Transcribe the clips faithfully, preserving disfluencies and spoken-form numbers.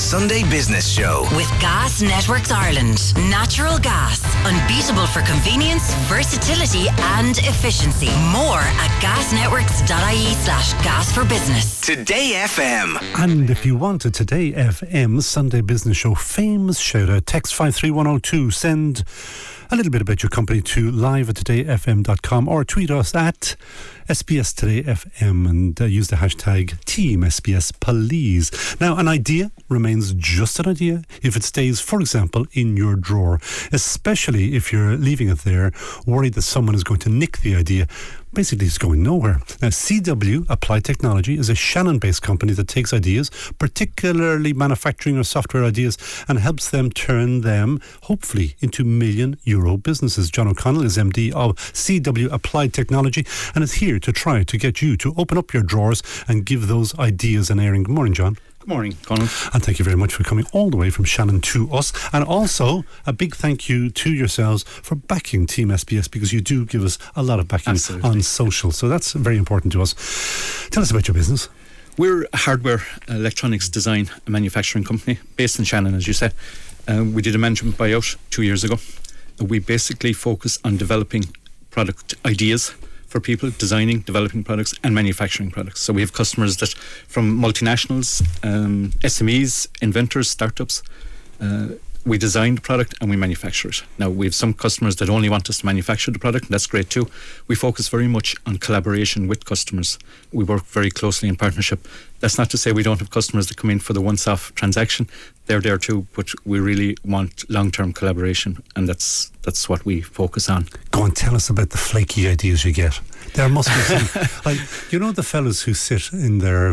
Sunday Business Show. With Gas Networks Ireland. Natural gas. Unbeatable for convenience, versatility and efficiency. More at gasnetworks.ie slash gas for business. Today F M. And if you want a Today F M Sunday Business Show famous shout out, text five three one oh two. Send a little bit about your company to live at today f m dot com or tweet us at S B S Today F M and uh, use the hashtag Team S B S please. Now, an idea remains just an idea if it stays, for example, in your drawer, especially if you're leaving it there worried that someone is going to nick the idea. Basically, it's going nowhere. Now, C W Applied Technology is a Shannon-based company that takes ideas, particularly manufacturing or software ideas, and helps them turn them, hopefully, into million euro businesses. John O'Connell is M D of C W Applied Technology and is here to try to get you to open up your drawers and give those ideas an airing. Good morning, John. Good morning, Colin. And thank you very much for coming all the way from Shannon to us. And also, a big thank you to yourselves for backing Team S B S, because you do give us a lot of backing Absolutely. on social. So that's very important to us. Tell us about your business. We're a hardware, electronics design and manufacturing company based in Shannon, as you said. Uh, we did a management buyout two years ago. We basically focus on developing product ideas for people, designing, developing products and manufacturing products. So we have customers that from multinationals, um, S M Es, inventors, startups. Uh, we design the product and we manufacture it. Now, we have some customers that only want us to manufacture the product, and that's great too. We focus very much on collaboration with customers. We work very closely in partnership. That's not to say we don't have customers that come in for the once-off transaction. They're there too, but we really want long-term collaboration, and that's that's what we focus on. Go on, tell us about the flaky ideas you get. There must be some, like, you know, the fellas who sit in their, uh,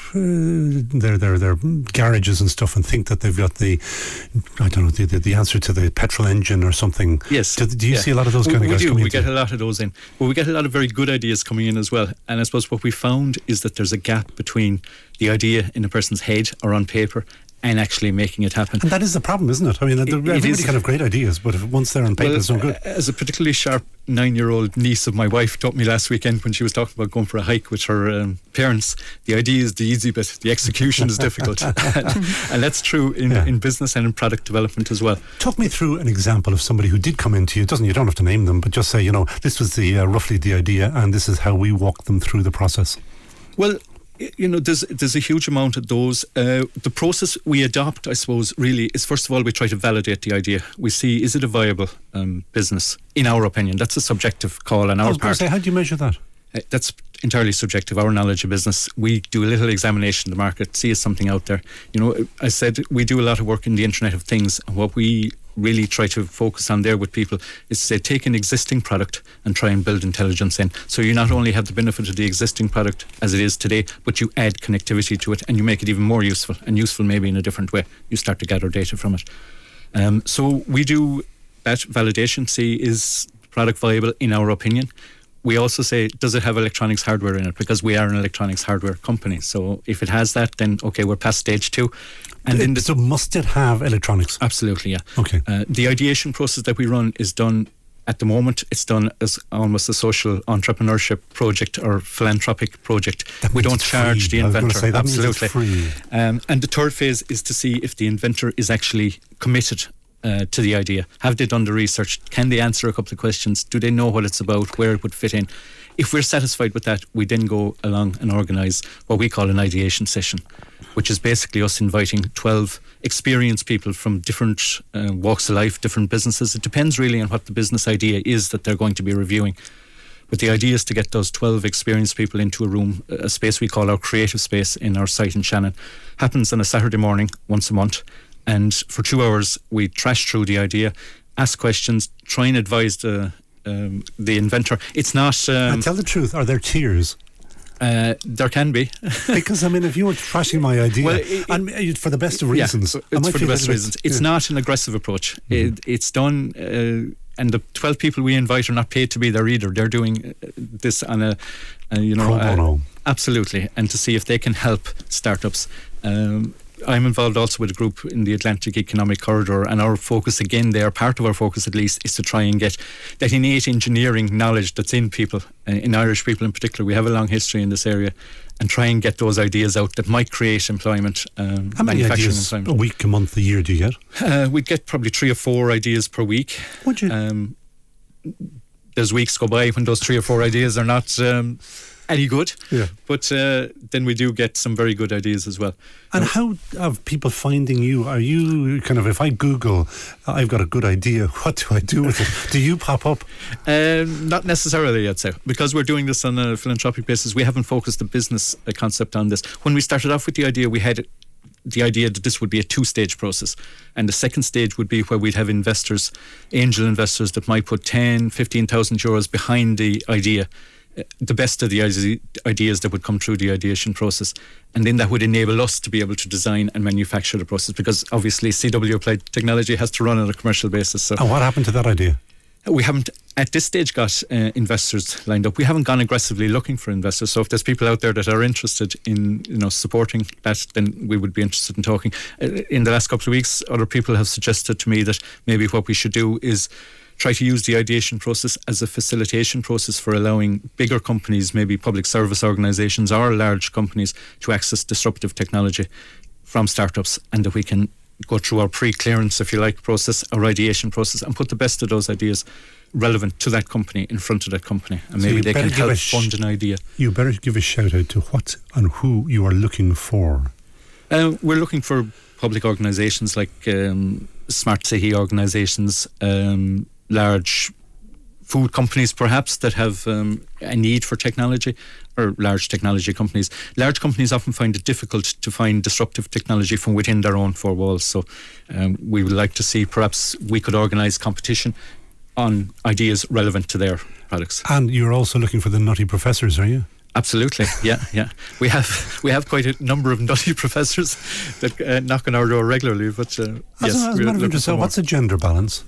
their their their garages and stuff and think that they've got the, I don't know, the the, the answer to the petrol engine or something. Yes. Do, do you yeah. see a lot of those kind we, of guys we do. coming We into? get a lot of those in. But we get a lot of very good ideas coming in as well. And I suppose what we found is that there's a gap between the idea in a person's head or on paper and actually making it happen. And that is the problem, isn't it? I mean, it, everybody is, can have great ideas, but if once they're on paper, well, it's no good. As a particularly sharp nine-year-old niece of my wife taught me last weekend when she was talking about going for a hike with her um, parents, the idea is the easy bit, the execution is difficult. And that's true in, yeah. in business and in product development as well. Talk me through an example of somebody who did come into you. Doesn't you don't have to name them, but just say, you know, this was the uh, roughly the idea, and this is how we walked them through the process. Well, you know, there's there's a huge amount of those. Uh, the process we adopt, I suppose, really is, first of all, we try to validate the idea. We see, is it a viable um, business? In our opinion, that's a subjective call on our I was part. going to say, how do you measure that? Uh, that's entirely subjective. Our knowledge of business, we do a little examination of the market, see is something out there. You know, I said we do a lot of work in the Internet of Things, and what we really try to focus on there with people is to say, take an existing product and try and build intelligence in. So you not only have the benefit of the existing product as it is today, but you add connectivity to it and you make it even more useful, and useful maybe in a different way. You start to gather data from it. Um, so we do that validation, see is the product viable in our opinion. We also say, does it have electronics hardware in it? Because we are an electronics hardware company. So if it has that, then okay, we're past stage two. And it, then the, so must it have electronics? Absolutely, yeah. Okay. Uh, the ideation process that we run is done at the moment. It's done as almost a social entrepreneurship project or philanthropic project. That we don't charge free. the inventor. I was say, that absolutely. Means it's free. Um, and the third phase is to see if the inventor is actually committed Uh, to the idea. Have they done the research? Can they answer a couple of questions? Do they know what it's about, where it would fit in? If we're satisfied with that, we then go along and organise what we call an ideation session, which is basically us inviting twelve experienced people from different uh, walks of life, different businesses. It depends really on what the business idea is that they're going to be reviewing. But the idea is to get those twelve experienced people into a room, a space we call our creative space in our site in Shannon. Happens on a Saturday morning, once a month. And for two hours, we trash through the idea, ask questions, try and advise the um, the inventor. It's not... Um, and tell the truth, are there tears? Uh, there can be. Because, I mean, if you were trashing my idea, well, it, and for the best of reasons... Yeah, it's for the best reasons. It's yeah. not an aggressive approach. Mm-hmm. It, it's done... Uh, and the twelve people we invite are not paid to be there either. They're doing this on a, a you know... Pro bono. Uh, absolutely. And to see if they can help startups... Um, I'm involved also with a group in the Atlantic Economic Corridor, and our focus again there, part of our focus at least, is to try and get that innate engineering knowledge that's in people, uh, in Irish people in particular. We have a long history in this area, and try and get those ideas out that might create employment. Um, How many manufacturing ideas employment. a week, a month, a year do you get? Uh, we'd get probably three or four ideas per week. Would you? Um, there's weeks go by when those three or four ideas are not um, any good, Yeah. but uh, then we do get some very good ideas as well. And how are people finding you? Are you kind of, if I Google, I've got a good idea, what do I do with it? Do you pop up? Um, not necessarily, I'd say. Because we're doing this on a philanthropic basis, we haven't focused the business uh, concept on this. When we started off with the idea, we had the idea that this would be a two-stage process. And the second stage would be where we'd have investors, angel investors, that might put ten, fifteen thousand euros behind the idea, uh, the best of the ide- ideas that would come through the ideation process. And then that would enable us to be able to design and manufacture the process, because obviously C W Applied Technology has to run on a commercial basis. So And what happened to that idea? we haven't at this stage got uh, investors lined up. We haven't gone aggressively looking for investors. So if there's people out there that are interested in, you know, supporting that, then we would be interested in talking. Uh, in the last couple of weeks, other people have suggested to me that maybe what we should do is try to use the ideation process as a facilitation process for allowing bigger companies, maybe public service organisations or large companies, to access disruptive technology from startups, and that we can go through our pre-clearance, if you like, process, our ideation process, and put the best of those ideas relevant to that company in front of that company, and So maybe you they better can give help a sh- fund an idea. You better give a shout out to what and who you are looking for. Uh, we're looking for public organisations like um, smart city organisations, um, large food companies perhaps that have um, a need for technology, or large technology companies. Large companies often find it difficult to find disruptive technology from within their own four walls. So um, we would like to see perhaps we could organise competition on ideas relevant to their products. And you're also looking for the nutty professors, are you? Absolutely, yeah, yeah. We have we have quite a number of nutty professors that uh, knock on our door regularly. But uh, As yes, a, as a we're matter of looking interest, for more. what's the gender balance?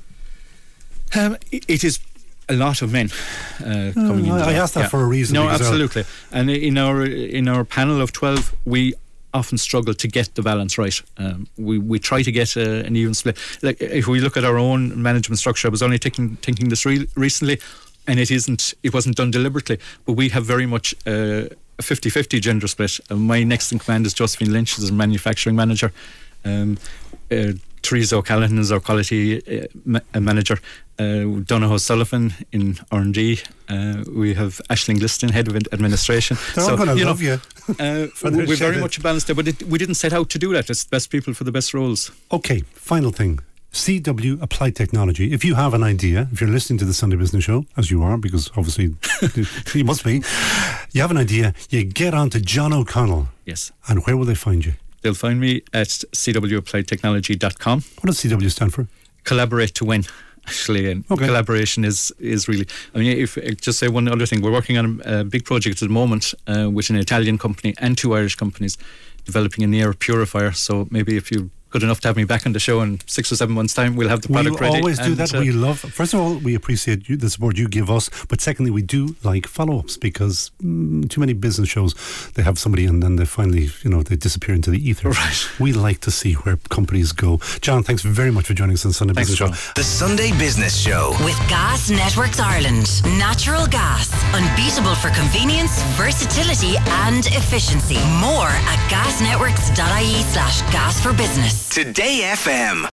Um, it, it is a lot of men uh, coming in. I asked that for a reason, No, because, uh, absolutely. And in our in our panel of twelve, we often struggle to get the balance right. Um, we we try to get a, an even split. Like if we look at our own management structure, I was only thinking thinking this re- recently, and it isn't. It wasn't done deliberately, but we have very much uh, a fifty-fifty gender split. Uh, my next in command is Josephine Lynch, as a manufacturing manager. Um, uh, Teresa O'Callaghan is our quality uh, ma- uh, manager. Uh, Donoghue Sullivan in R and D. Uh, we have Aisling Gliston, head of administration. They're all going to you love know, you. Uh, For their we're very shout-out. much balanced there, but it, we didn't set out to do that. It's the best people for the best roles. Okay, final thing. C W Applied Technology. If you have an idea, if you're listening to the Sunday Business Show, as you are, because obviously you must be, you have an idea, you get on to John O'Connell. Yes. And where will they find you? They'll find me at c w applied technology dot com. What does C W stand for? Collaborate to win. Actually, and Okay. collaboration is is really. I mean, if uh, just say one other thing, we're working on a, a big project at the moment uh, with an Italian company and two Irish companies, developing an air purifier. So maybe if you're good enough to have me back on the show in six or seven months' time, we'll have the product We ready. always do and, that. uh, We love, first of all, we appreciate you, the support you give us. But secondly, we do like follow-ups, because mm, too many business shows, they have somebody and then they finally, you know, they disappear into the ether. Right. We like to see where companies go. John, thanks very much for joining us on Sunday Thanks, Business John. Show. The Sunday Business Show. With Gas Networks Ireland. Natural gas. Unbeatable for convenience, versatility and efficiency. More at gasnetworks.ie slash gas for business. Today F M.